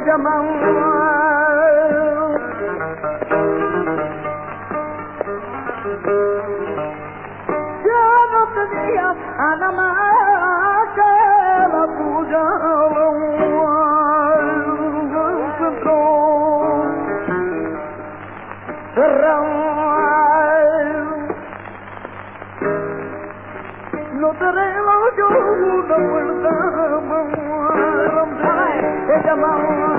llamado ya no tenía a nada más que la tuya no tenemos yo una puerta que llamamos